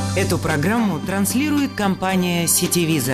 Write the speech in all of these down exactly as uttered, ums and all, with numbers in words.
Эту программу транслирует компания «Сетевизор».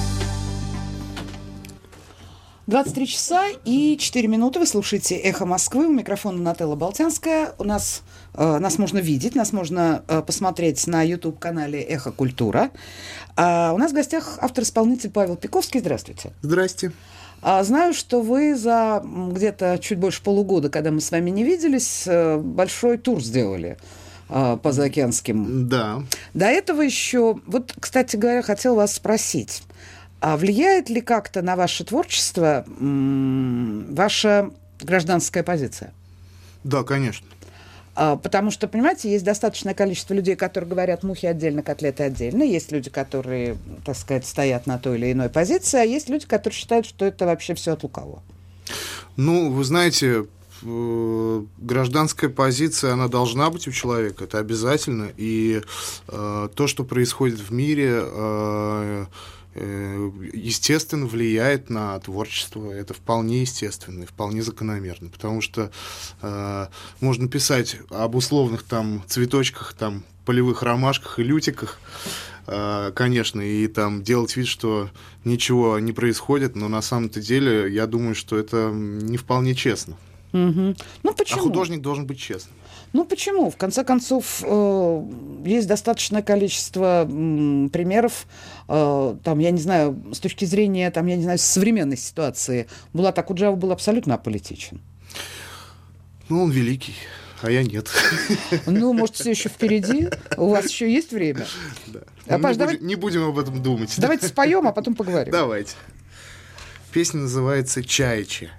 двадцать три часа и четыре минуты. Вы слушаете «Эхо Москвы». У микрофона Нателла Болтянская. У нас, э, нас можно видеть, нас можно э, посмотреть на YouTube-канале «Эхо Культура». А у нас в гостях автор-исполнитель Павел Пиковский. Здравствуйте. Здрасте. А, знаю, что вы за где-то чуть больше полугода, когда мы с вами не виделись, э, большой тур сделали э, по заокеанским. Да. До этого еще... Вот, кстати говоря, хотел вас спросить. А влияет ли как-то на ваше творчество м- ваша гражданская позиция? Да, конечно. А, потому что, понимаете, есть достаточное количество людей, которые говорят мухи отдельно, котлеты отдельно. Есть люди, которые, так сказать, стоят на той или иной позиции, а есть люди, которые считают, что это вообще все от лукавого. Ну, вы знаете, гражданская позиция, она должна быть у человека, это обязательно. И э, то, что происходит в мире... Э, естественно, влияет на творчество. Это вполне естественно и вполне закономерно, потому что э, можно писать об условных там цветочках, там, полевых ромашках и лютиках, э, конечно, и там делать вид, что ничего не происходит, но на самом-то деле я думаю, что это не вполне честно. Угу. Ну, почему? А художник должен быть честным. Ну, почему? В конце концов, э, есть достаточное количество м, примеров, э, там, я не знаю, с точки зрения, там, я не знаю, современной ситуации. Булат Акуджава был абсолютно аполитичен. Ну, он великий, а я нет. Ну, может, все еще впереди? У вас еще есть время? Да. А, не, Паш, будем, давай... не будем об этом думать. Давайте споем, а потом поговорим. Давайте. Песня называется «Чаячи».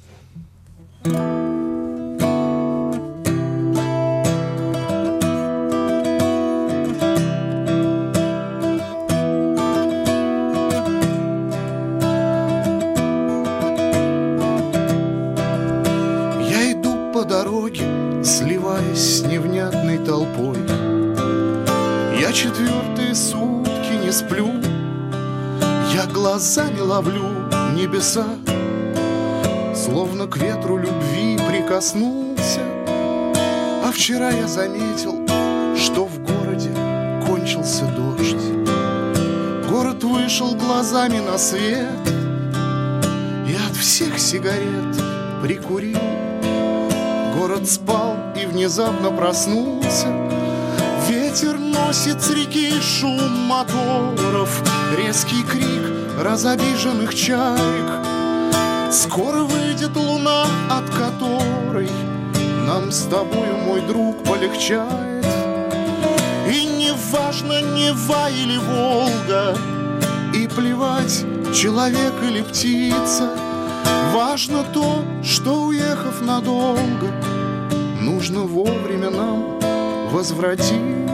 Сливаясь с невнятной толпой, я четвертые сутки не сплю, я глазами ловлю небеса, словно к ветру любви прикоснулся. А вчера я заметил, что в городе кончился дождь. Город вышел глазами на свет и от всех сигарет прикурил. Город спал и внезапно проснулся. Ветер носит с реки шум моторов, резкий крик разобиженных чаек. Скоро выйдет луна, от которой нам с тобою, мой друг, полегчает. И не важно, Нева или Волга, и плевать, человек или птица. Важно то, что, уехав надолго, нужно вовремя нам возвратиться.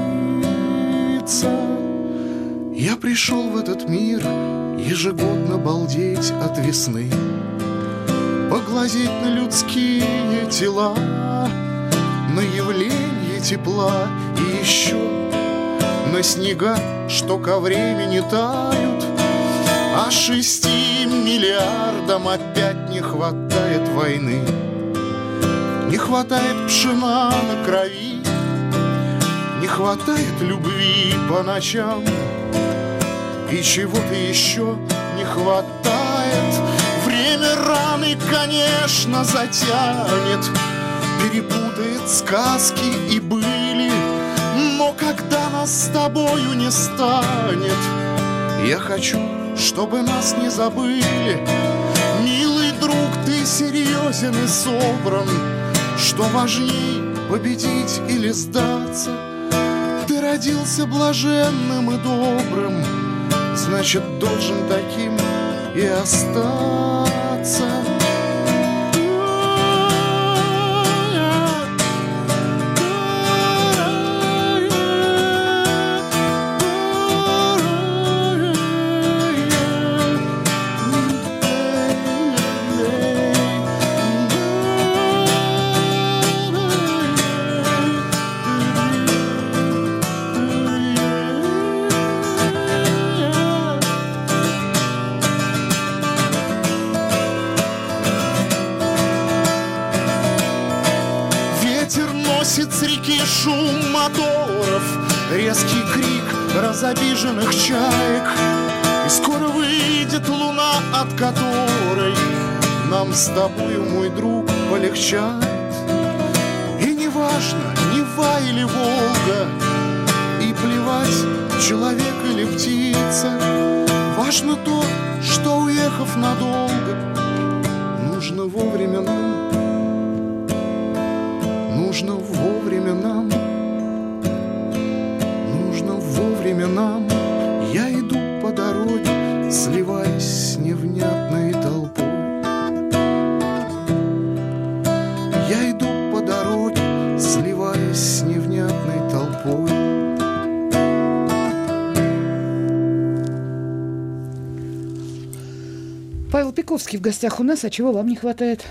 Я пришел в этот мир ежегодно балдеть от весны, поглазеть на людские тела, на явление тепла и еще на снега, что ко времени тают. А шести миллиардам опять не хватает войны, не хватает пшена на крови, не хватает любви по ночам, и чего-то еще не хватает. Время раны, конечно, затянет, перепутает сказки и были, но когда нас с тобою не станет, я хочу, чтобы нас не забыли. Милый друг, ты серьезен и собран. Что важней, победить или сдаться? Ты родился блаженным и добрым, значит, должен таким и остаться. резкий крик разобиженных чаек, и скоро выйдет луна, от которой нам с тобою, мой друг, полегчает. И не важно, Нева или Волга, и плевать, человек или птица, важно то, что, уехав надолго, нужно вовремя нам, нужно вовремя нам, нужно вовремя нам. Я иду по дороге, сливаясь с невнятной толпой. Я иду по дороге, сливаясь с невнятной толпой. Павел Пиковский в гостях у нас. А чего вам не хватает?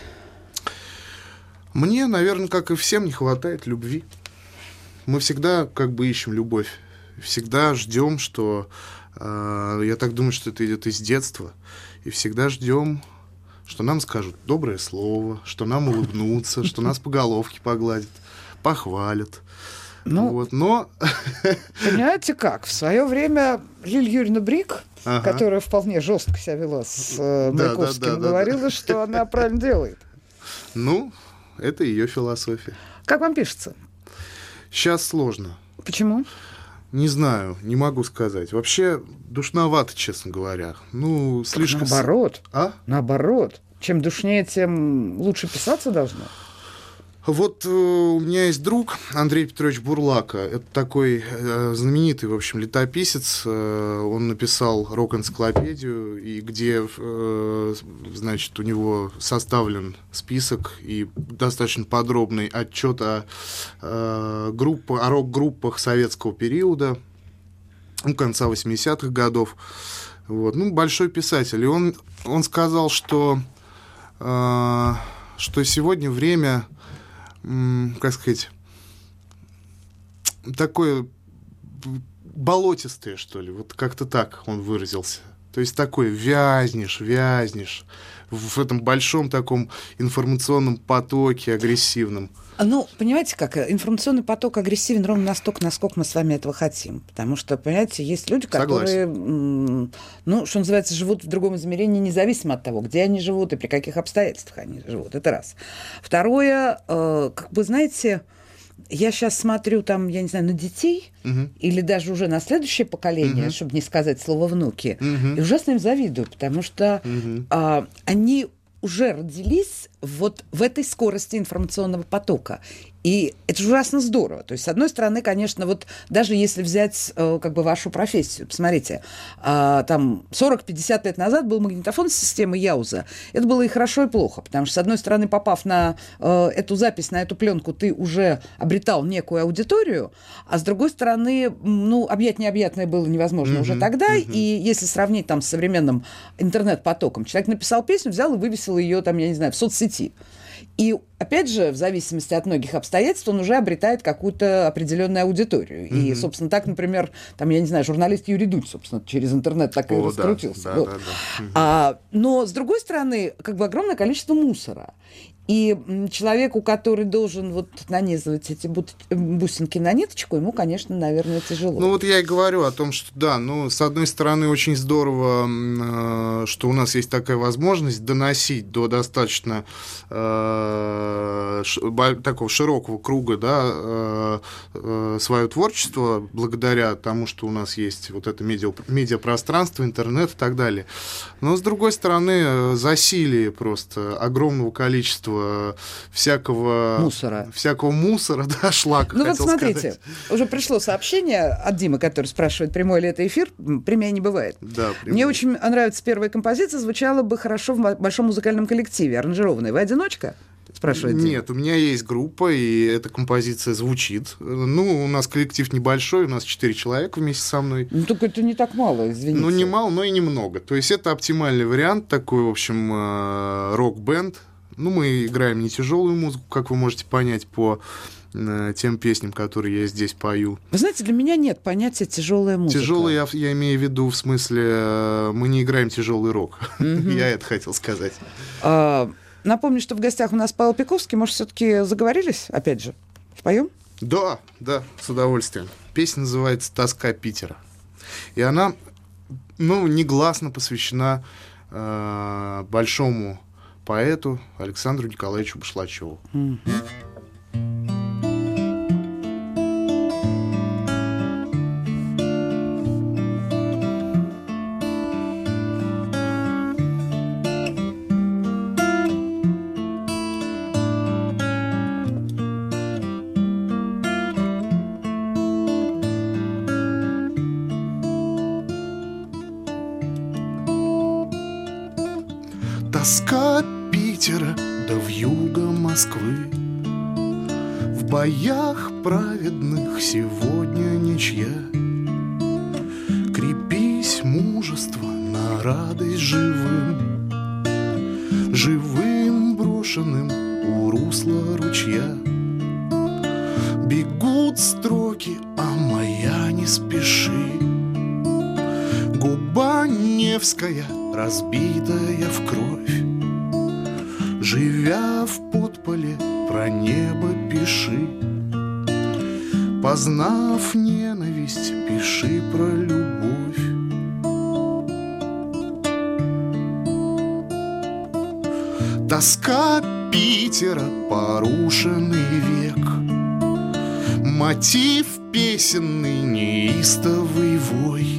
Мне, наверное, как и всем, не хватает любви. Мы всегда как бы ищем любовь. Всегда ждем, что... Э, я так думаю, что это идет из детства. И всегда ждем, что нам скажут доброе слово, что нам улыбнутся, что нас по головке погладят, похвалят. Ну, вот, но... Понимаете как? В свое время Лилия Юрьевна Брик, ага. которая вполне жестко себя вела с э, Маяковским, да, да, да, говорила, да. что она правильно делает. Ну, это ее философия. Как вам пишется? Сейчас сложно. Почему? Не знаю, не могу сказать. Вообще душновато, честно говоря. Ну, так слишком... Наоборот. А? Наоборот. Чем душнее, тем лучше писаться должно. Вот э, у меня есть друг Андрей Петрович Бурлака. Это такой э, знаменитый, в общем, летописец. Э, он написал рок-энциклопедию, и где, э, значит, у него составлен список и достаточно подробный отчет о, э, группа, о рок-группах советского периода, ну, конца восьмидесятых годов. Вот. Ну, большой писатель. И он, он сказал, что, э, что сегодня время... как сказать, такое болотистое, что ли, вот как-то так он выразился. То есть такое вязнешь, вязнешь в этом большом таком информационном потоке агрессивном. Ну, понимаете как, информационный поток агрессивен ровно настолько, насколько мы с вами этого хотим. Потому что, понимаете, есть люди, которые, Согласен. ну, что называется, живут в другом измерении, независимо от того, где они живут и при каких обстоятельствах они живут. Это раз. Второе, э, как бы, знаете, я сейчас смотрю там, я не знаю, на детей, угу. или даже уже на следующее поколение, угу. чтобы не сказать слово «внуки», угу. и ужасно им завидую, потому что угу. э, они... уже родились вот в этой скорости информационного потока. И это же ужасно здорово. То есть, с одной стороны, конечно, вот даже если взять э, как бы вашу профессию, посмотрите, э, там сорок-пятьдесят лет назад был магнитофон с системой Яуза. Это было и хорошо, и плохо, потому что, с одной стороны, попав на э, эту запись, на эту пленку, ты уже обретал некую аудиторию, а с другой стороны, ну, объять необъятное было невозможно mm-hmm, уже тогда, mm-hmm. и если сравнить там с современным интернет-потоком, человек написал песню, взял и вывесил ее там, я не знаю, в соцсети. И, опять же, в зависимости от многих обстоятельств, он уже обретает какую-то определенную аудиторию. Mm-hmm. И, собственно, так, например, там, я не знаю, журналист Юрий Дудь, собственно, через интернет так и О, раскрутился. Да, вот. да, да, да. Mm-hmm. А, но, с другой стороны, как бы огромное количество мусора. И человеку, который должен вот нанизывать эти бусинки на ниточку, ему, конечно, наверное, тяжело. Ну вот я и говорю о том, что да, ну, с одной стороны, очень здорово, что у нас есть такая возможность доносить до достаточно э, такого широкого круга, да, э, свое творчество, благодаря тому, что у нас есть вот это медиа, медиапространство, интернет и так далее. Но, с другой стороны, засилие просто огромного количества всякого мусора, всякого мусора, да, шлака. Ну вот смотрите, сказать. Уже пришло сообщение от Димы, который спрашивает, прямой ли это эфир. Прямей не бывает. Да, мне очень нравится первая композиция, звучала бы хорошо в большом музыкальном коллективе, аранжированной. Вы одиночка? Спрашивает Дима. Нет, у меня есть группа, и эта композиция звучит. Ну, у нас коллектив небольшой, у нас четыре человека вместе со мной. Ну, только это не так мало, извините. Ну, не мало, но и немного. То есть это оптимальный вариант, такой, в общем, рок-бенд. Ну, мы играем не тяжелую музыку, как вы можете понять по э, тем песням, которые я здесь пою. Вы знаете, для меня нет понятия тяжелая музыка. Тяжелая, я, я имею в виду, в смысле, э, мы не играем тяжелый рок. Mm-hmm. Я это хотел сказать. А, напомню, что в гостях у нас Павел Пиковский. Может, все-таки заговорились, опять же? Споем? Да, да, с удовольствием. Песня называется «Тоска Питера». И она, ну, негласно посвящена э, большому поэту Александру Николаевичу Башлачеву. Mm-hmm. Тоска Питера да вьюга Москвы, в боях праведных сегодня ничья. Крепись, мужество, на радость живым, живым брошенным у русла ручья. Бегут строки, а моя не спеши. Губа Невская, разбитая в кровь, живя в подполе, про небо пиши. Познав ненависть, пиши про любовь. Тоска Питера, порушенный век, мотив песенный, неистовый вой.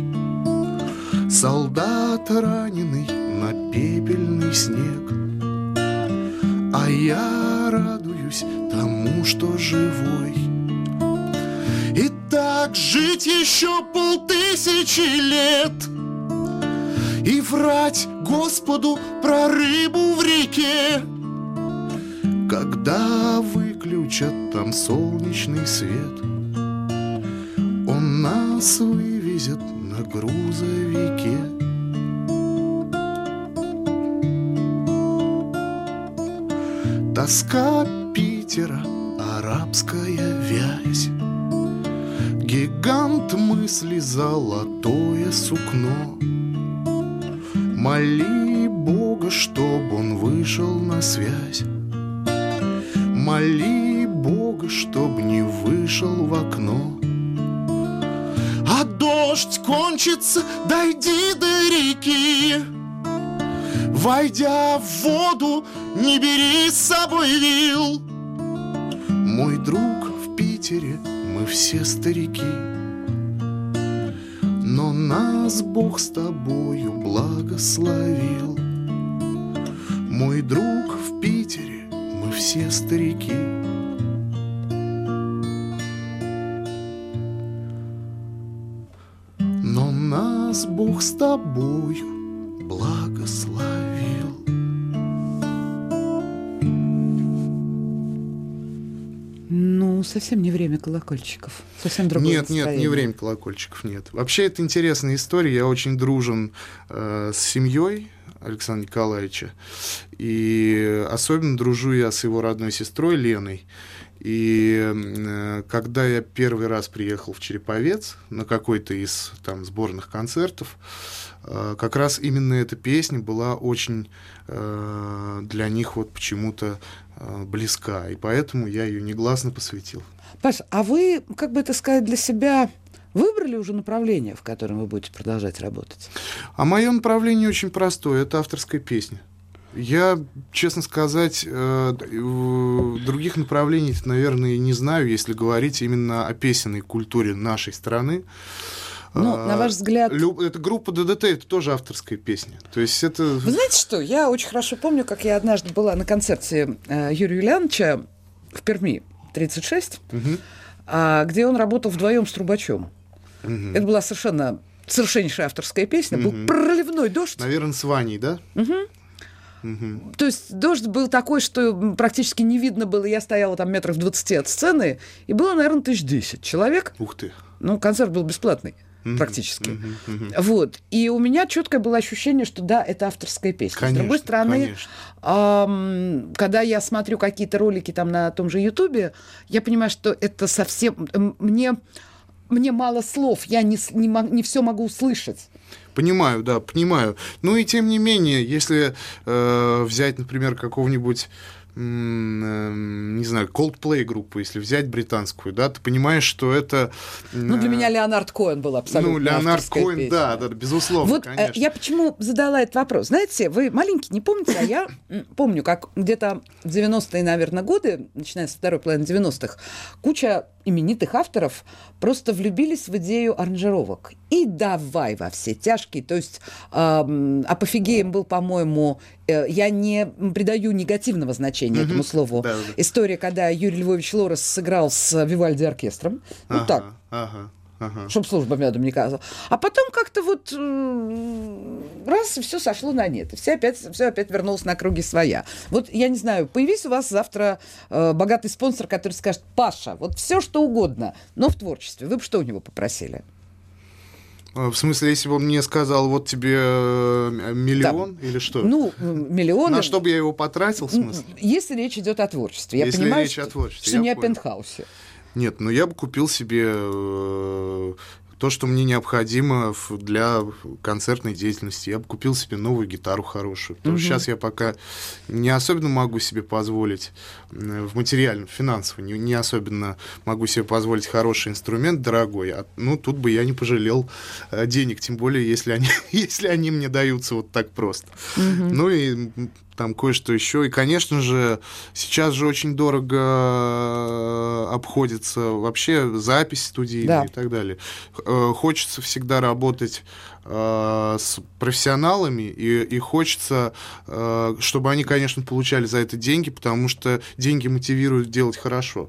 Солдат раненый на пепельный снег, а я радуюсь тому, что живой. И так жить еще полтысячи лет и врать Господу про рыбу в реке, когда выключат там солнечный свет. Он нас вывезет на грузовике. Тоска Питера, арабская вязь, гигант мысли, золотое сукно. Моли Бога, чтоб он вышел на связь. Моли Бога, чтоб не вышел в окно. А дождь кончится, дойди до реки. Войдя в воду, не бери с собой вил. Мой друг, в Питере мы все старики, но нас Бог с тобою благословил. Мой друг, в Питере мы все старики. Но нас Бог с тобою благословил. Ну, совсем не время колокольчиков. Совсем другое Нет, настроение. нет, не время колокольчиков, нет. Вообще, это интересная история. Я очень дружен э, с семьей Александра Николаевича. И особенно дружу я с его родной сестрой Леной. И э, когда я первый раз приехал в Череповец на какой-то из там сборных концертов, э, как раз именно эта песня была очень э, для них вот почему-то э, близка. И поэтому я ее негласно посвятил. Паш, а вы, как бы это сказать, для себя выбрали уже направление, в котором вы будете продолжать работать? А мое направление очень простое. Это авторская песня. Я, честно сказать, других направлений, наверное, не знаю, если говорить именно о песенной культуре нашей страны. Ну, на ваш взгляд... Это группа ДДТ, это тоже авторская песня. То есть это... Вы знаете что, я очень хорошо помню, как я однажды была на концерте Юрия Юлиановича в Перми, тридцать шесть, угу. где он работал вдвоем с трубачом. Угу. Это была совершенно совершеннейшая авторская песня, угу. был проливной дождь. Наверное, с Ваней, да? Угу. Угу. То есть дождь был такой, что практически не видно было. Я стояла там метров двадцати от сцены, и было, наверное, тысяч десять человек. Ух ты. Ну, концерт был бесплатный. Uh-huh, практически. Uh-huh, uh-huh. Вот. И у меня четкое было ощущение, что да, это авторская песня. Конечно, с другой стороны, эм, когда я смотрю какие-то ролики там на том же Ютубе, я понимаю, что это совсем... Мне, мне мало слов, я не, не, не все могу услышать. Понимаю, да, понимаю. Ну и тем не менее, если э, взять, например, какого-нибудь не знаю, Coldplay группу, если взять британскую, да, ты понимаешь, что это... Ну, для меня Леонард Коэн был абсолютно Ну, Леонард авторская Коэн, песня. да, да, безусловно, Вот конечно. э, я почему задала этот вопрос? Знаете, вы маленький, не помните, а я помню, как где-то в девяностые, наверное, годы, начиная со второй половины девяностых, куча именитых авторов просто влюбились в идею аранжировок. И давай во все тяжкие. То есть э, апофигеем был, по-моему, э, я не придаю негативного значения mm-hmm. этому слову. Да, да. История, когда Юрий Львович Лорес сыграл с Вивальди оркестром. Ага, вот так. Ага. Ага. Чтобы служба медом не казала. А потом как-то вот раз, и все сошло на нет. И все опять, все опять вернулось на круги своя. Вот, я не знаю, появись у вас завтра э, богатый спонсор, который скажет: Паша, вот все что угодно, но в творчестве. Вы бы что у него попросили? В смысле, если бы он мне сказал, вот тебе миллион, да. или что? Ну, миллион. На что бы я его потратил, в смысле? Если речь идет о творчестве. Я если понимаю, речь что, о творчестве, что не понял. о пентхаусе. Нет, ну я бы купил себе э, то, что мне необходимо для концертной деятельности. Я бы купил себе новую гитару хорошую. Потому что сейчас я пока не особенно могу себе позволить в материальном, финансово, не, не особенно могу себе позволить хороший инструмент, дорогой. А, ну, тут бы я не пожалел э, денег, тем более, если они, если они мне даются вот так просто. Mm-hmm. Ну и там кое-что еще. И, конечно же, сейчас же очень дорого обходится вообще запись студийная, да. и так далее. Хочется всегда работать э, с профессионалами, и, и хочется, э, чтобы они, конечно, получали за это деньги, потому что деньги мотивируют делать хорошо.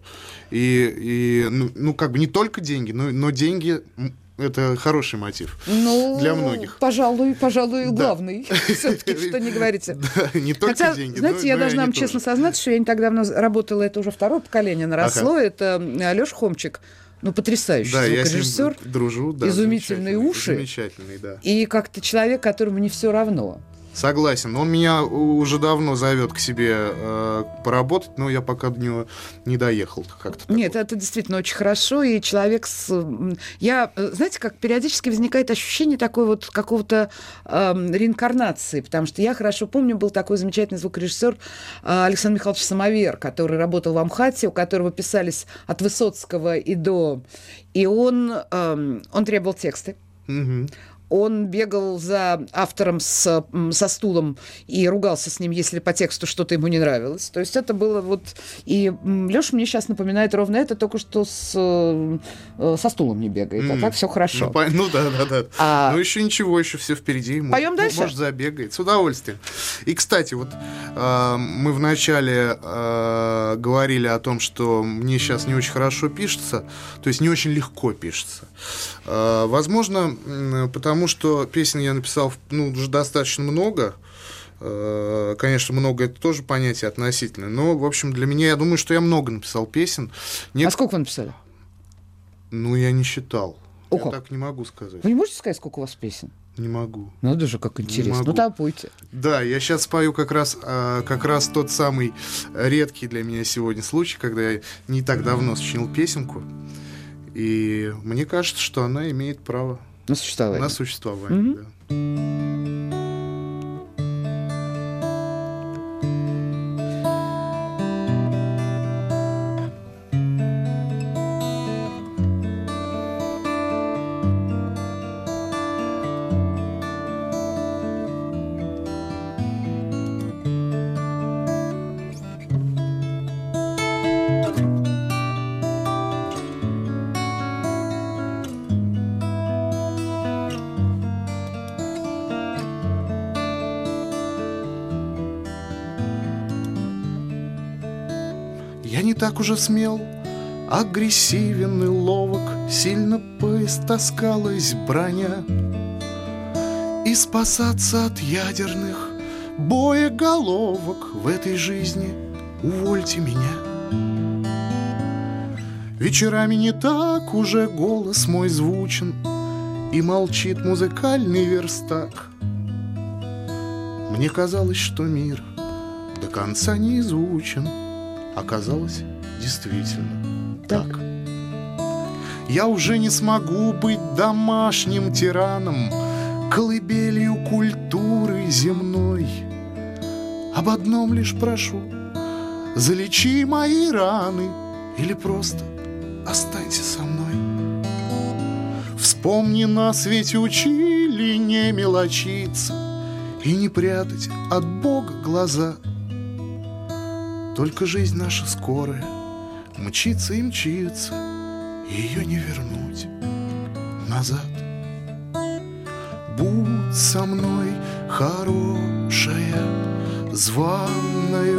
И, и ну, ну, как бы не только деньги, но, но деньги... Это хороший мотив ну, для многих. Пожалуй, пожалуй, да. главный. Все-таки, что не говорите. Да, не только Хотя, деньги. знаете, но, я но должна вам тоже. честно сознаться, что я не так давно работала, это уже второе поколение наросло. Ага. Это Алёша Хомчик. Ну, потрясающий да, звукорежиссер. Я с ним дружу, да, изумительные уши. Замечательный, да. И как-то человек, которому не все равно. Согласен. Он меня уже давно зовет к себе э, поработать, но я пока до него не доехал. Как-то Нет, такое. это действительно очень хорошо. И человек с... Я, знаете, как периодически возникает ощущение такой вот какого-то э, реинкарнации, потому что я хорошо помню, был такой замечательный звукорежиссер э, Александр Михайлович Самовер, который работал в Амхате, у которого писались от Высоцкого и до... И он, э, он требовал тексты. Угу. Он бегал за автором с, со стулом и ругался с ним, если по тексту что-то ему не нравилось. То есть это было вот... И Лёша мне сейчас напоминает ровно это, только что с, со стулом не бегает. Mm. А так все хорошо. Ну, по... ну да, да, да. А... Ну еще ничего, еще все впереди. Поем может, дальше? Может, забегает. С удовольствием. И, кстати, вот э, мы вначале э, говорили о том, что мне сейчас не очень хорошо пишется, то есть не очень легко пишется. Э, возможно, потому Потому что песен я написал ну, уже достаточно много. Конечно, много — это тоже понятие относительное. Но, в общем, для меня, я думаю, что я много написал песен. Нет... А сколько вы написали? Ну, я не считал. О, я как? так не могу сказать. Вы не можете сказать, сколько у вас песен? Не могу. Надо же, как интересно. Ну, да, пойте. Да, я сейчас спою как раз, как раз тот самый редкий для меня сегодня случай, когда я не так давно сочинил песенку. И мне кажется, что она имеет право на существование. На существование, mm-hmm. да. Я не так уже смел, агрессивен и ловок, сильно поистоскалась броня. И спасаться от ядерных боеголовок в этой жизни увольте меня. Вечерами не так уже голос мой звучен, и молчит музыкальный верстак. Мне казалось, что мир до конца не изучен. Оказалось, действительно так. Я уже не смогу быть домашним тираном, колыбелью культуры земной. Об одном лишь прошу: залечи мои раны или просто останься со мной. Вспомни, нас ведь учили не мелочиться и не прятать от Бога глаза. Только жизнь наша скорая мчится и мчится, ее не вернуть назад. Будь со мной хорошая, званою,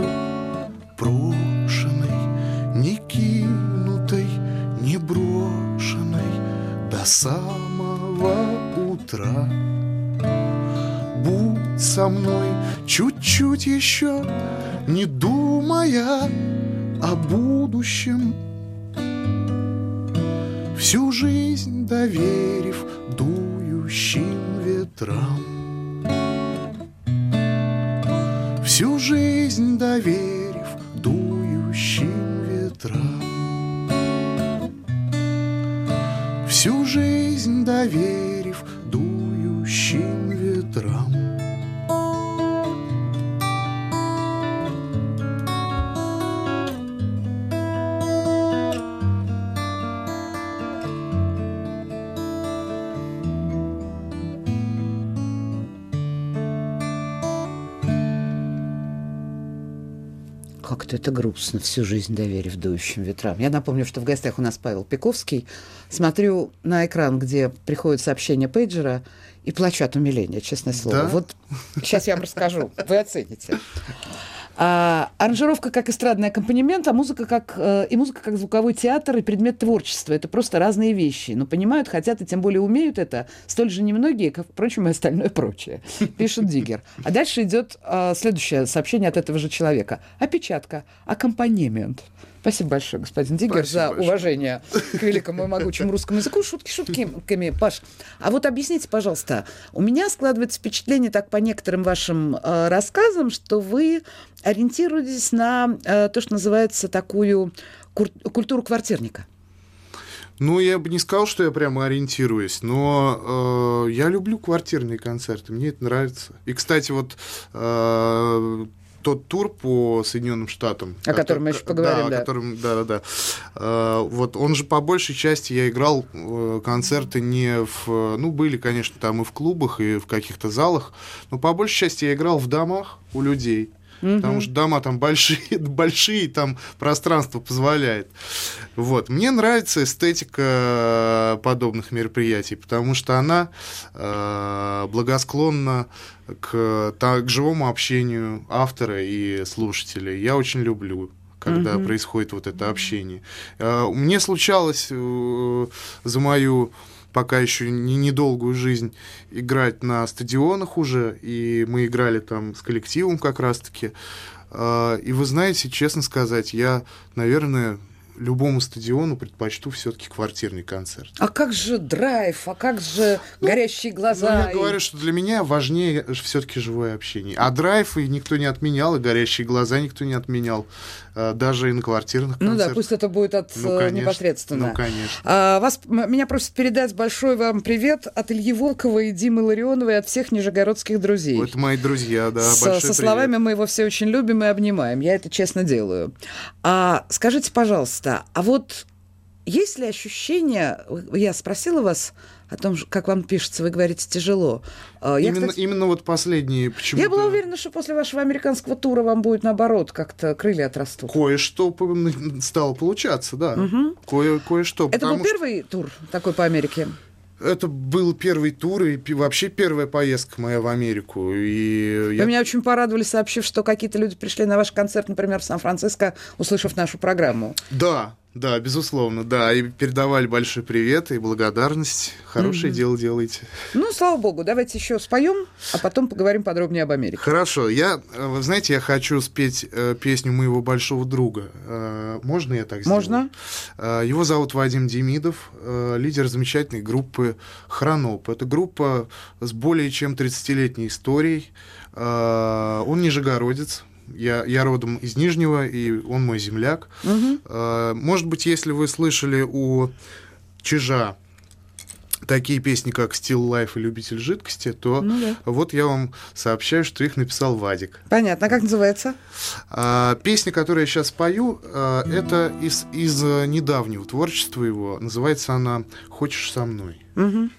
брошенной, не кинутой, не брошенной до самого утра. Будь со мной чуть-чуть еще, не думая о будущем, всю жизнь доверив дующим ветрам. Всю жизнь доверив дующим ветрам. Всю жизнь доверив дующим ветрам. Как-то это грустно, всю жизнь доверив дующим ветрам. Я напомню, что в гостях у нас Павел Пиковский. Смотрю на экран, где приходит сообщение пейджера, и плачу от умиления, честное слово. Да? Вот сейчас я вам расскажу, вы оцените. А, аранжировка как эстрадный аккомпанемент, а музыка как, э, и музыка как звуковой театр и предмет творчества. Это просто разные вещи. Но понимают, хотят и тем более умеют это столь же немногие, как, впрочем, и остальное прочее. Пишет Диггер. А дальше идет э, следующее сообщение от этого же человека. Опечатка. Аккомпанемент. Спасибо большое, господин Диггер, Спасибо за большое. уважение к великому и могучему русскому языку. Шутки шутками, Паш. А вот объясните, пожалуйста, у меня складывается впечатление так по некоторым вашим э, рассказам, что вы ориентируетесь на э, то, что называется такую кур- культуру квартирника. Ну, я бы не сказал, что я прямо ориентируюсь, но э, я люблю квартирные концерты, мне это нравится. И, кстати, вот э, тот тур по Соединенным Штатам, О котором мы еще поговорим, да, да. О котором, да, да, да. Э, вот он же по большей части я играл э, концерты не в, ну, были, конечно, там и в клубах, и в каких-то залах, но по большей части я играл в домах у людей. Mm-hmm. Потому что дома там большие, большие, там пространство позволяет. Вот. Мне нравится эстетика подобных мероприятий, потому что она э, благосклонна к, та, к живому общению автора и слушателя. Я очень люблю, когда mm-hmm. происходит вот это общение. Э, мне случалось э, за мою пока еще не недолгую жизнь играть на стадионах уже, и мы играли там с коллективом как раз-таки. И вы знаете, честно сказать, я, наверное, любому стадиону предпочту все-таки квартирный концерт. А как же драйв, а как же ну, горящие глаза? Ну, я и... говорю, что для меня важнее все-таки живое общение. А драйв и никто не отменял, и горящие глаза никто не отменял. Даже и на квартирных концертах. Ну да, пусть это будет от ну, конечно, непосредственно. Ну, конечно. А, вас, меня просят передать большой вам привет от Ильи Волкова и Димы Ларионова и от всех нижегородских друзей. Это мои друзья, да, С, большой Со привет. словами «Мы его все очень любим и обнимаем». Я это честно делаю. А, скажите, пожалуйста, а вот есть ли ощущение... Я спросила вас о том, как вам пишется, вы говорите, тяжело. Я, именно, кстати, именно вот последние почему-то... Я была уверена, что после вашего американского тура вам будет, наоборот, как-то крылья отрастут. Кое-что стало получаться, да. Угу. Кое- кое-что. Это был первый что... тур такой по Америке? Это был первый тур и вообще первая поездка моя в Америку. И Вы я... меня очень порадовали, сообщив, что какие-то люди пришли на ваш концерт, например, в Сан-Франциско, услышав нашу программу. Да, да, безусловно, да. И передавали большой привет и благодарность. Хорошее mm-hmm. дело делаете. Ну, слава богу, давайте еще споем, а потом поговорим подробнее об Америке. Хорошо. Я, вы знаете, я хочу спеть э, песню моего большого друга. Э, можно я так сделаю? Можно. Э, его зовут Вадим Демидов, э, лидер замечательной группы «Хроноп». Это группа с более чем тридцатилетней историей. Э, он нижегородец. Я, я родом из Нижнего, и он мой земляк. Угу. Может быть, если вы слышали у Чижа такие песни, как «Still Life» и «Любитель жидкости», то ну, да. вот я вам сообщаю, что их написал Вадик. Понятно. А как называется? А, песня, которую я сейчас пою, а, это из, из недавнего творчества его. Называется она «Хочешь со мной». Угу.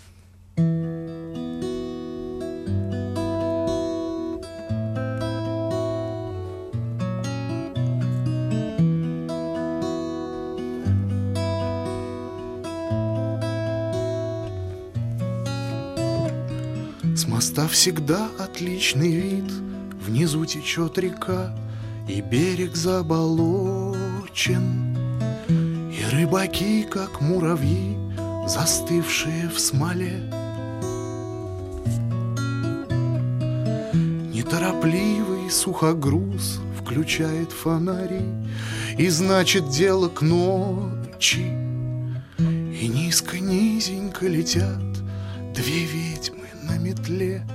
С моста всегда отличный вид, внизу течет река, и берег заболочен, и рыбаки, как муравьи, застывшие в смоле. Неторопливый сухогруз включает фонари, и значит дело к ночи, и низко-низенько летят две ведьмы на метле.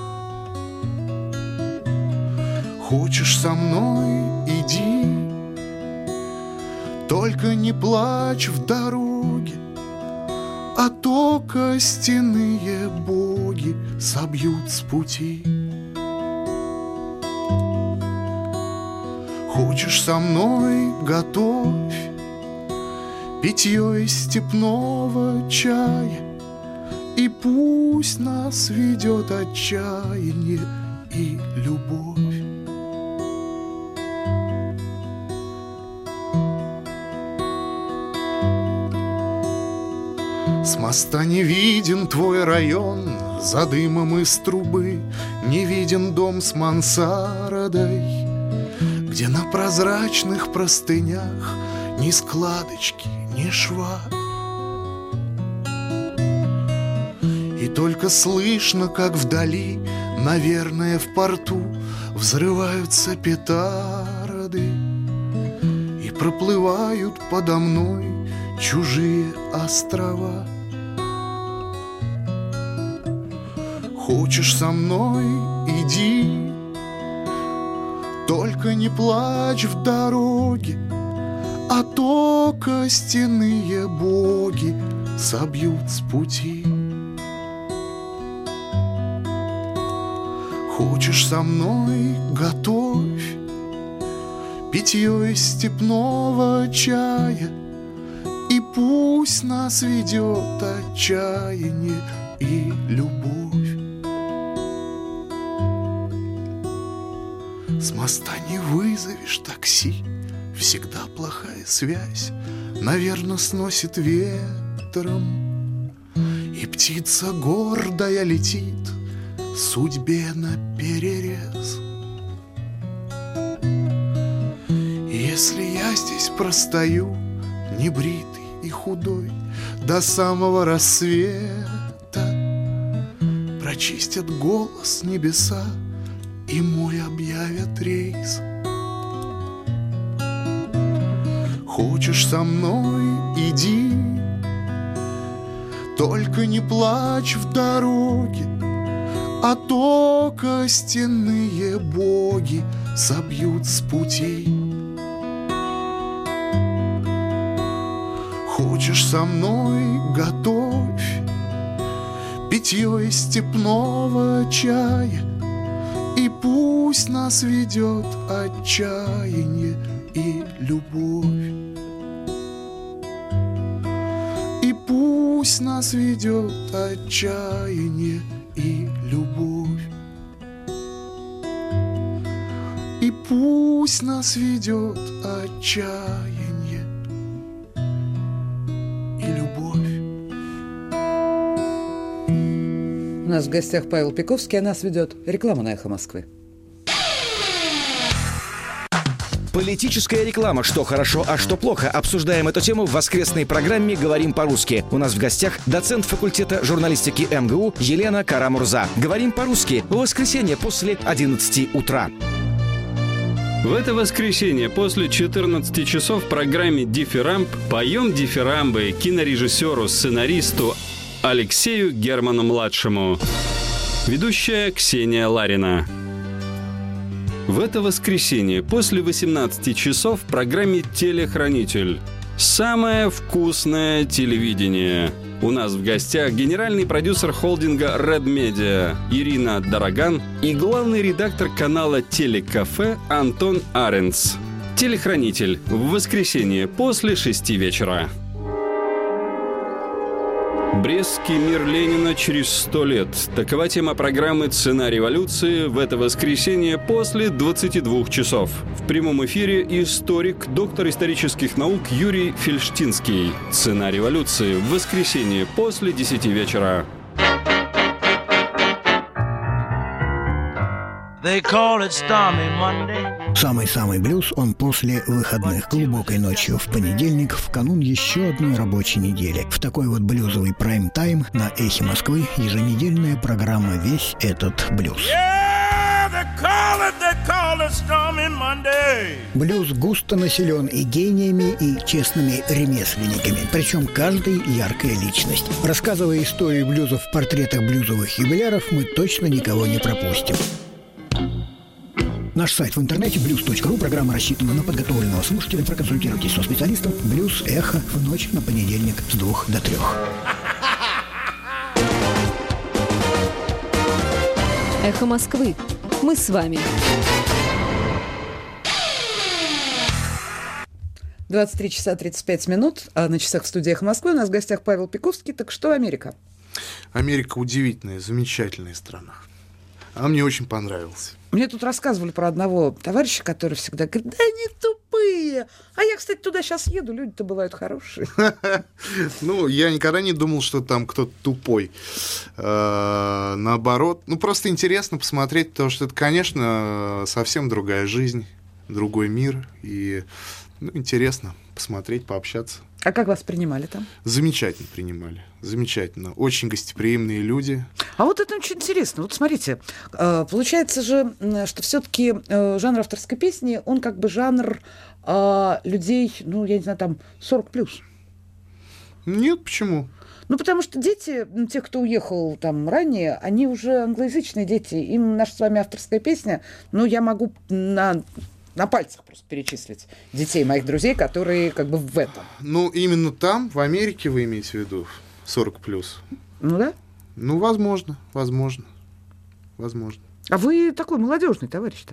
Хочешь со мной — иди, только не плачь в дороге, а то костяные боги собьют с пути. Хочешь со мной — готовь питье из степного чая, и пусть нас ведет отчаяние и любовь. С моста не виден твой район, за дымом из трубы не виден дом с мансардой, где на прозрачных простынях ни складочки, ни шва. И только слышно, как вдали, наверное, в порту взрываются петарды, и проплывают подо мной чужие острова. Хочешь со мной — иди, только не плачь в дороге, а то костяные боги собьют с пути. Хочешь со мной — готовь питье из степного чая, и пусть нас ведет отчаяние и любовь. С моста не вызовешь такси, всегда плохая связь, наверно, сносит ветром, и птица гордая летит судьбе наперерез. Если я здесь простою, небритый и худой, до самого рассвета, прочистят голос небеса и мой объявят рейс. Хочешь со мной — иди, только не плачь в дороге, а то костяные боги собьют с пути. Хочешь со мной — готовь питье из степного чая, и пусть нас ведет отчаяние и любовь. И пусть нас ведет отчаяние и любовь. И пусть нас ведет отчаяние и любовь. У нас в гостях Павел Пиковский, а нас ведет реклама на «Эхо Москвы». Политическая реклама. Что хорошо, а что плохо. Обсуждаем эту тему в воскресной программе «Говорим по-русски». У нас в гостях доцент факультета журналистики эм гэ у Елена Карамурза. «Говорим по-русски» в воскресенье после одиннадцати утра. В это воскресенье после четырнадцати часов в программе «Дифирамб» поем дифирамбы кинорежиссеру, сценаристу Алексею Герману-младшему. Ведущая Ксения Ларина. В это воскресенье после восемнадцати часов в программе «Телехранитель». Самое вкусное телевидение. У нас в гостях генеральный продюсер холдинга Red Media Ирина Дороган и главный редактор канала Телекафе Антон Аренц. Телехранитель. В воскресенье после шести вечера. Брестский мир Ленина через сто лет. Такова тема программы «Цена революции» в это воскресенье после двадцати двух часов. В прямом эфире историк, доктор исторических наук Юрий Фельштинский. «Цена революции» в воскресенье после десяти вечера. Самый-самый блюз он после выходных, глубокой ночью в понедельник, в канун еще одной рабочей недели. В такой вот блюзовый прайм-тайм на Эхе Москвы еженедельная программа «Весь этот блюз». Блюз густо населен и гениями, и честными ремесленниками, причем каждый яркая личность. Рассказывая историю блюзов в портретах блюзовых юбиляров, мы точно никого не пропустим. Наш сайт в интернете блюз точка ру. Программа рассчитана на подготовленного слушателя. Проконсультируйтесь со специалистом. Блюз Эхо в ночь на понедельник с двух до трех. Эхо Москвы. Мы с вами. двадцать три часа тридцать пять минут. А на часах в студии Эхо Москвы. У нас в гостях Павел Пиковский. Так что Америка? Америка удивительная, замечательная страна. Она мне очень понравилась. Мне тут рассказывали про одного товарища, который всегда говорит: да они тупые. А я, кстати, туда сейчас еду, люди-то бывают хорошие. Ну, я никогда не думал, что там кто-то тупой. Наоборот, ну, просто интересно посмотреть, потому что это, конечно, совсем другая жизнь, другой мир. И интересно посмотреть, пообщаться. А как вас принимали там? Замечательно принимали. Замечательно. Очень гостеприимные люди. А вот это очень интересно. Вот смотрите, получается же, что все-таки жанр авторской песни, он как бы жанр людей, ну, я не знаю, там, сорок плюс. Нет, почему? Ну, потому что дети, те, кто уехал там ранее, они уже англоязычные дети. Им наша с вами авторская песня, ну, я могу на... на пальцах просто перечислить детей моих друзей, которые как бы в этом. Ну, именно там, в Америке, вы имеете в виду сорок плюс? Ну да. Ну, возможно, возможно, возможно. А вы такой молодежный товарищ-то?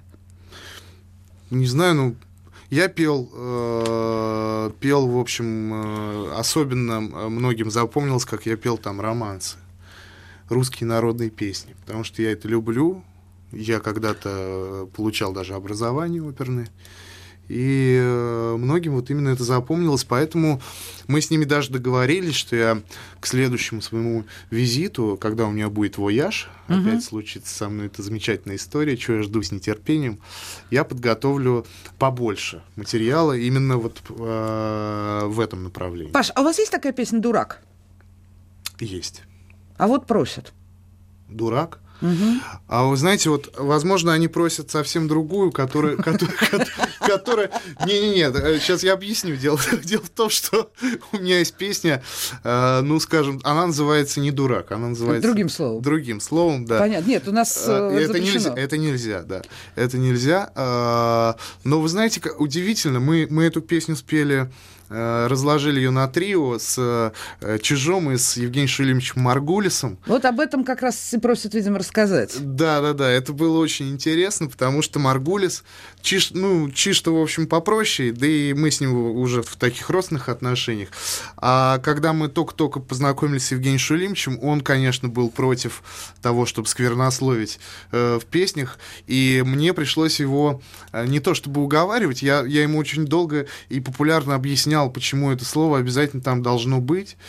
Не знаю, ну, я пел, э, пел, в общем, э, особенно многим запомнилось, как я пел там романсы, русские народные песни, потому что я это люблю. Я когда-то получал даже образование оперное, и многим вот именно это запомнилось, поэтому мы с ними даже договорились, что я к следующему своему визиту, когда у меня будет вояж, угу. опять случится со мной эта замечательная история, чего я жду с нетерпением, я подготовлю побольше материала именно вот э, в этом направлении. Паш, а у вас есть такая песня «Дурак»? Есть. А вот просят. «Дурак»? Угу. А вы знаете, вот, возможно, они просят совсем другую, которая... которая... Не-не-не, сейчас я объясню. Дело в том, что у меня есть песня, ну, скажем, она называется не «Дурак», она называется... Другим словом. Другим словом, да. Понятно. Нет, у нас это нельзя, это нельзя, да. Это нельзя. Но вы знаете, удивительно, мы, мы эту песню спели... разложили ее на трио с Чижом и с Евгением Шулимовичем Маргулисом. Вот об этом как раз и просят, видимо, рассказать. Да-да-да, это было очень интересно, потому что Маргулис, Чиж, ну, Чиж-то, в общем, попроще, да и мы с ним уже в таких родственных отношениях. А когда мы только-только познакомились с Евгением Шулимовичем, он, конечно, был против того, чтобы сквернословить э, в песнях, и мне пришлось его э, не то чтобы уговаривать, я, я ему очень долго и популярно объяснял, почему это слово обязательно там должно быть.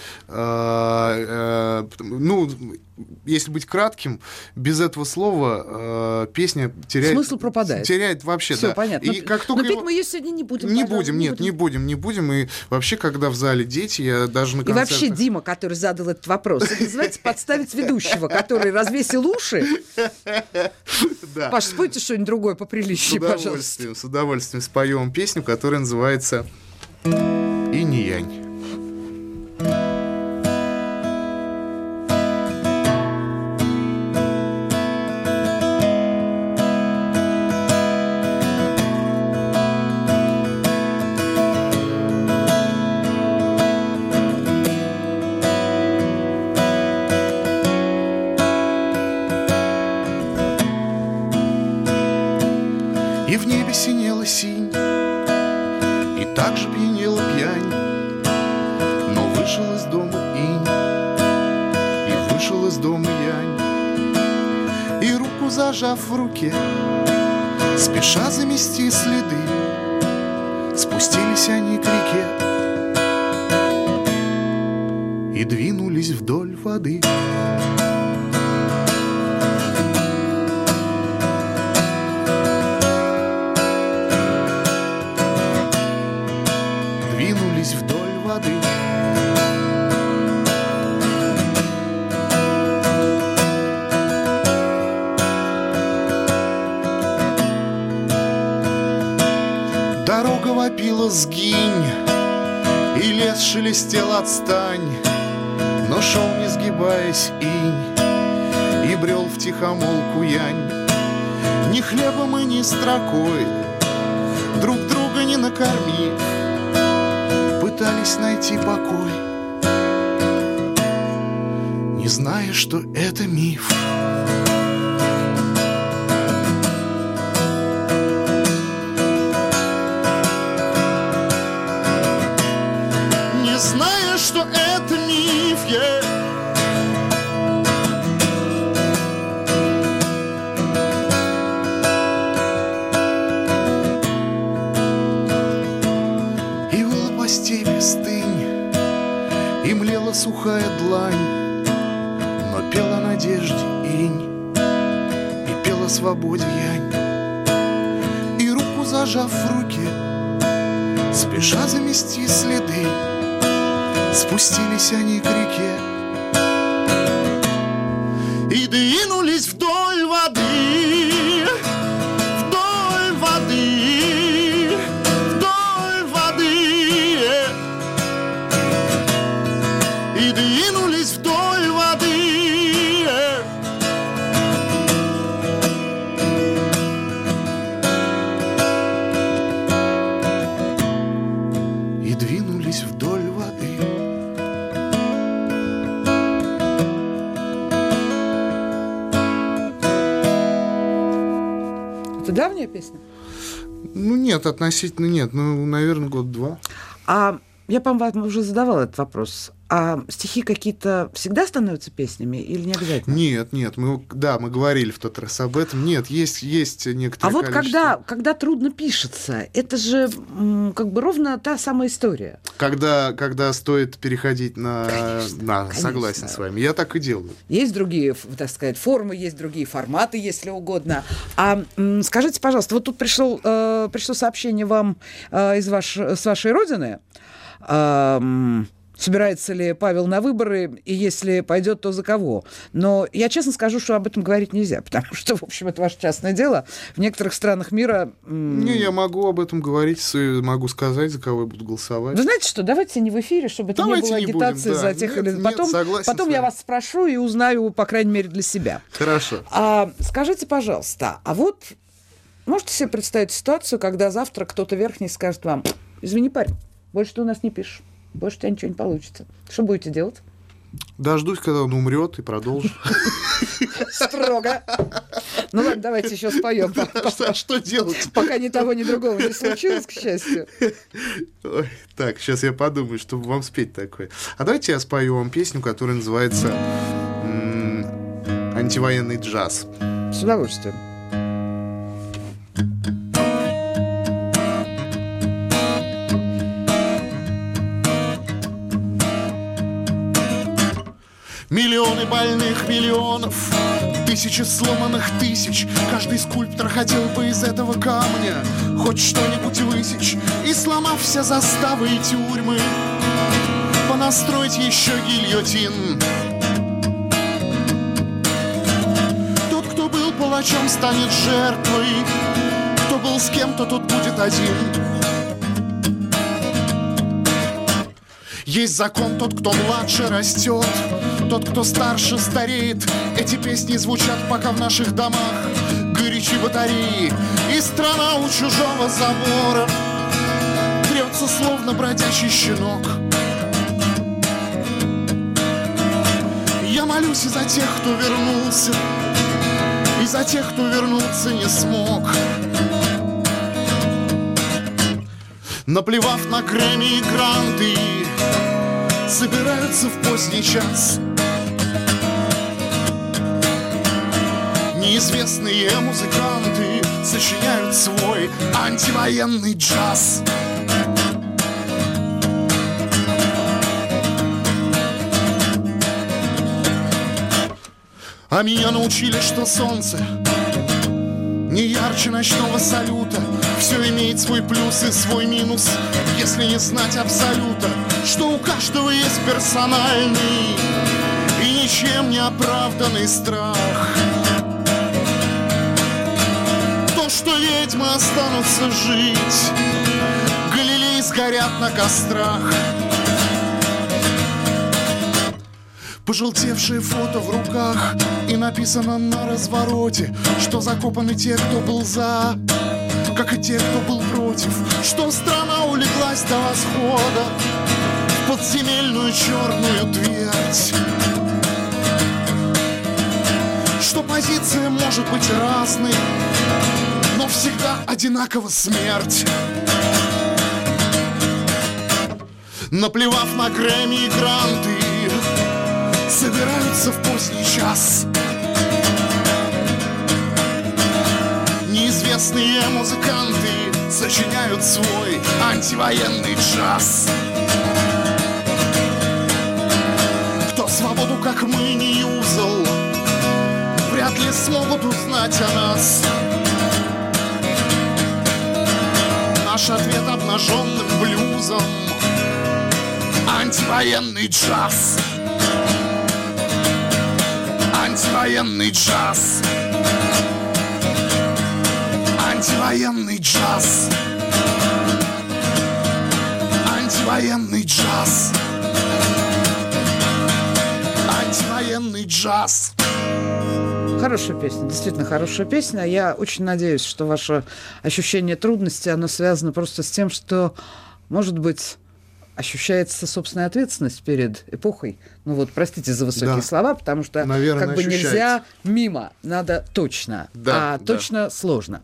Ну, если быть кратким, без этого слова песня теряет... Смысл пропадает. Теряет вообще, Всё, да. понятно. И как но только петь его... мы ее сегодня не будем. Не пожалуйста, будем, не нет, будем. не будем, не будем. И вообще, когда в зале дети, я даже на И концертах... вообще Дима, который задал этот вопрос, это называется подставить ведущего, который развесил уши. Да. Паш, спойте что-нибудь другое поприличнее, С пожалуйста. удовольствием, с удовольствием споем песню, которая называется «Инь-янь». И в небе синела синь, и так же пьянела пьянь. Но вышел из дома инь, и вышел из дома янь. И руку зажав в руке, спеша замести следы, спустились они к реке и двинулись вдоль воды. Двинулись вдоль воды. Дорога вопила «сгинь», и лес шелестел «отстань». Но шел, не сгибаясь, инь, и брел втихомолку янь. Ни хлебом и ни строкой, друг друга не накормив, пытались найти покой, не зная, что это миф. Не зная, что это миф, yeah. И выла по степи стынь, и млела сухая длань, но пела надежде инь, и пела свободе янь. И руку зажав в руке, спеша замести следы, спустились они к реке и двинулись вдоль воды, вдоль воды, вдоль воды, и двинулись вдоль воды. И двинулись вдоль воды. Это давняя песня? Ну, нет, относительно нет. Ну, наверное, год-два. А я, по-моему, уже задавала этот вопрос. А стихи какие-то всегда становятся песнями или не обязательно? Нет, нет, мы, да, мы говорили в тот раз об этом. Нет, есть, есть некоторые. А вот количество... когда, когда трудно пишется, это же м, как бы ровно та самая история. Когда, когда стоит переходить на... Конечно, на конечно. Согласен с вами. Я так и делаю. Есть другие, так сказать, формы, есть другие форматы, если угодно. А м, скажите, пожалуйста, вот тут пришло, э, пришло сообщение вам э, из ваш, с вашей родины. Э, Собирается ли Павел на выборы, и если пойдет, то за кого? Но я честно скажу, что об этом говорить нельзя, потому что, в общем, это ваше частное дело. В некоторых странах мира... М- Не, я могу об этом говорить, могу сказать, за кого я буду голосовать. Вы знаете что, давайте не в эфире, чтобы это Давайте не было не агитации будем, да. за тех Нет, или... нет, Потом, согласен потом с я вами. вас спрошу и узнаю, по крайней мере, для себя. Хорошо. А, скажите, пожалуйста, а вот можете себе представить ситуацию, когда завтра кто-то верхний скажет вам: извини, парень, больше ты у нас не пишешь, больше у тебя ничего не получится. Что будете делать? Дождусь, когда он умрет, и продолжу. Строго. Ну ладно, давайте еще споем. А что делать? Пока ни того, ни другого не случилось, к счастью. Ой, так, сейчас я подумаю, чтобы вам спеть такое. А давайте я спою вам песню, которая называется м- «Антивоенный джаз». С удовольствием. Миллионы больных миллионов, тысячи сломанных тысяч. Каждый скульптор хотел бы из этого камня хоть что-нибудь высечь. И сломав все заставы и тюрьмы, понастроить еще гильотин. Тот, кто был палачом, станет жертвой. Кто был с кем-то, тот будет один. Есть закон, тот, кто младше, растет. Тот, кто старше, стареет. Эти песни звучат пока в наших домах горячи батареи. И страна у чужого забора трется, словно бродячий щенок. Я молюсь и за тех, кто вернулся, и за тех, кто вернуться не смог. наплевав на Грэмми и гранты, собираются в поздний час. Неизвестные музыканты сочиняют свой антивоенный джаз. А меня научили, что солнце не ярче ночного салюта. Все имеет свой плюс и свой минус, если не знать абсолюта, что у каждого есть персональный и ничем не оправданный страх. То, что ведьмы останутся жить, Галилей сгорят на кострах. Пожелтевшие фото в руках, и написано на развороте, что закопаны те, кто был за, как и те, кто был против, что страна улеглась до восхода в подземельную черную твердь, что позиция может быть разной, но всегда одинаково смерть. Наплевав на Грэмми и гранты, собираются в поздний час. Неизвестные музыканты сочиняют свой антивоенный джаз. Кто свободу, как мы, не юзал, вряд ли смогут узнать о нас. Наш ответ обнаженным блюзом — антивоенный джаз. Антивоенный джаз. Антивоенный джаз. Антивоенный джаз. Антивоенный джаз. Хорошая песня, действительно хорошая песня. Я очень надеюсь, что ваше ощущение трудности, оно связано просто с тем, что, может быть, ощущается собственная ответственность перед эпохой. Ну вот, простите за высокие Да. слова, потому что Наверное, как бы ощущается. нельзя мимо, надо точно, Да, а да. точно сложно.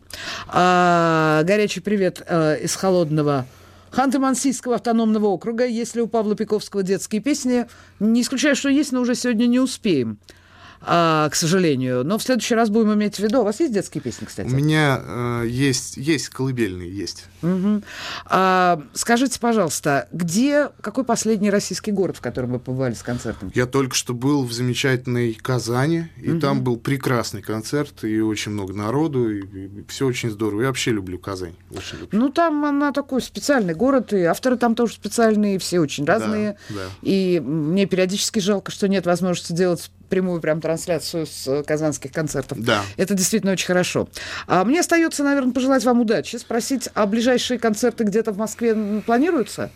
А, горячий привет а, из холодного Ханты-Мансийского автономного округа. Если у Павла Пиковского детские песни, не исключаю, что есть, но уже сегодня не успеем. А, к сожалению. Но в следующий раз будем иметь в виду. У вас есть детские песни, кстати? У меня э, есть, есть колыбельные, есть. Угу. А, скажите, пожалуйста, где, какой последний российский город, в котором вы побывали с концертом? Я только что был в замечательной Казани, и Мгм. там был прекрасный концерт, и очень много народу, и, все очень здорово. Я вообще люблю Казань, очень люблю. Ну, там она такой специальный город, и авторы там тоже специальные, все очень разные. Да, да. И мне периодически жалко, что нет возможности делать прямую прям трансляцию с э, казанских концертов. Да. Это действительно очень хорошо. А мне остается, наверное, пожелать вам удачи, спросить, а ближайшие концерты где-то в Москве м, планируются?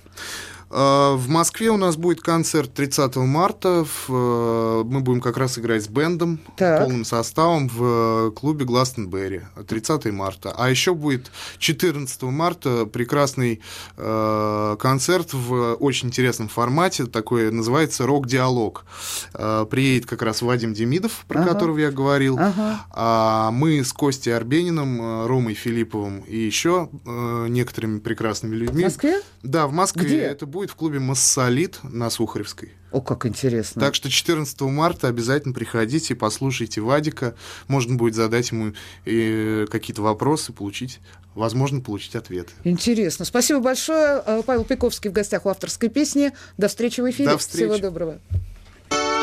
А, В Москве у нас будет концерт тридцатого марта. В, э, мы будем как раз играть с бэндом, Так. полным составом в э, клубе Гластенберри. тридцатого марта. А еще будет четырнадцатого марта прекрасный э, концерт в очень интересном формате. Такой называется «Рок-диалог». Э, приедет как раз Вадим Демидов, про Ага. которого я говорил. Ага. А мы с Костей Арбениным, э, Ромой Филипповым и еще э, некоторыми прекрасными В людьми. Москве? Да, в Москве. Где? Это будет в клубе «Массолит» на Сухаревской. О, как интересно. Так что четырнадцатого марта обязательно приходите, послушайте Вадика. Можно будет задать ему э, какие-то вопросы, получить, возможно, получить ответы. Интересно. Спасибо большое. Э, Павел Пиковский в гостях у авторской песни. До встречи в эфире. До встречи. Всего доброго.